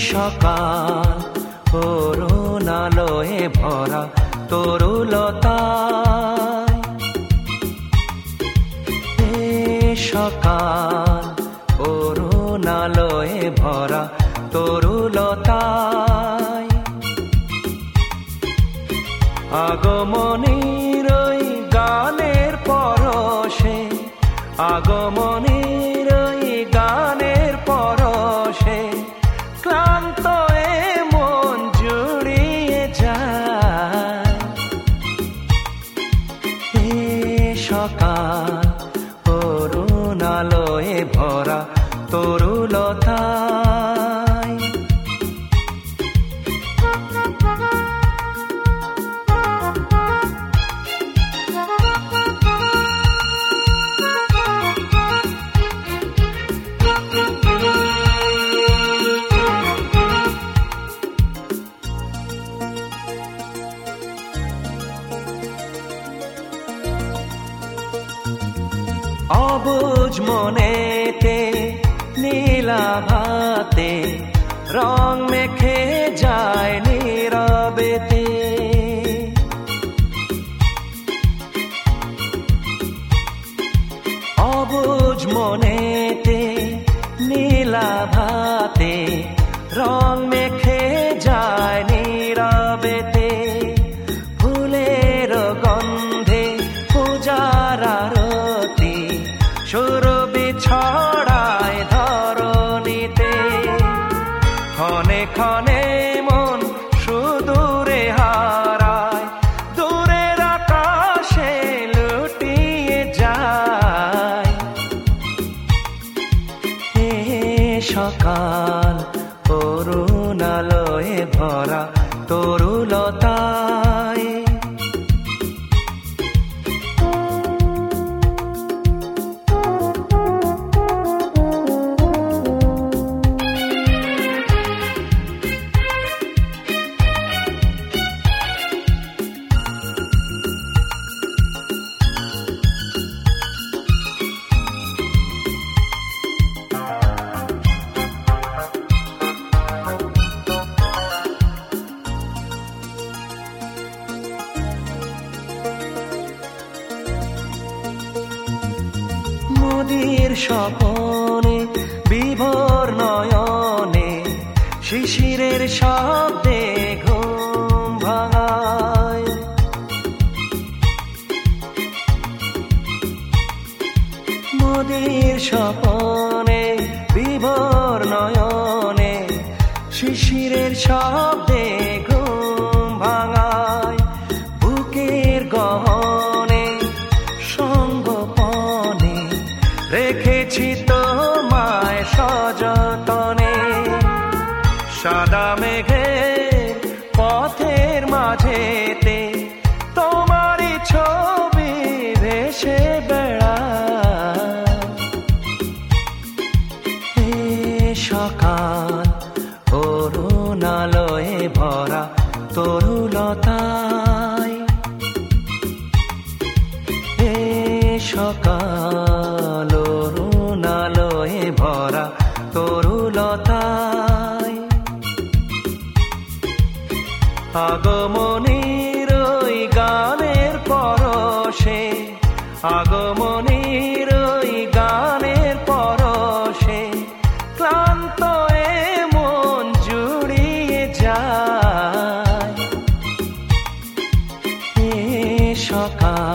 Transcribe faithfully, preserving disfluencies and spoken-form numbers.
সকাল অরুণ আলোয় ভরা তরুলতায়, এ সকাল অরুণ আলোয় ভরা তরুলতায়, আগমনীর ওই গানের পরশে, আগমনীর ওই গানের পরশে ক্লান্ত এ মন জুড়িয়ে যায়। এ সকাল অরুণ আলোয় ভরা তরুলতায়, অবুঝ মনেতে নীলাভাতে রং মেখে যায় নীরবেতে, অবুঝ মনেতে নীলাভাতে রং মেখে যায় নীরবেতে, ফুলের গন্ধে পূজার আরতি সুরভি ছড়ায় ধরণীতে, ক্ষণে ক্ষণে মন সুদূরে হারায়, দূরের আকাশে লুটিয়ে যায়। এ সকাল অরুণ আলোয় ভরা তরুলতায়, নদীর স্বপনে বিভোর নয়নে শিশিরের শব্দে ঘুম ভাঙায়, নদীর স্বপনে বিভোর নয়নে শিশিরের শব্দে ঘুম ভাঙায়, বুকের গহনে সঙ্গপনে রেখেছি তোমায় সযতনে, সাদা মেঘের পথের মাঝেতে তোমারই ছবি ভেসে বেড়ায়। এ সকাল অরুণ আলোয় ভরা তরুলতায়, এ সকাল অরুণ আলোয় ভরা তরুলতায়, আগমনীর ওই গানের পরশে, আগমনীর ওই গানের পরশে ক্লান্ত এ মন জুড়িয়ে যায়। এ সকাল